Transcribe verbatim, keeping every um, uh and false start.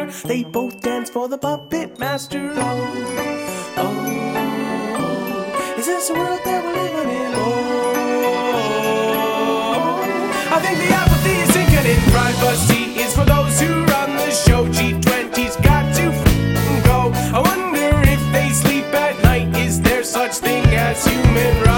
They both dance for the puppet master. Oh, oh, is this the world that we're living in? Oh, I think the apathy is sinking in. Privacy is for those who run the show. G twenty's got to f***ing go. I wonder if they sleep at night. Is there such thing as human rights?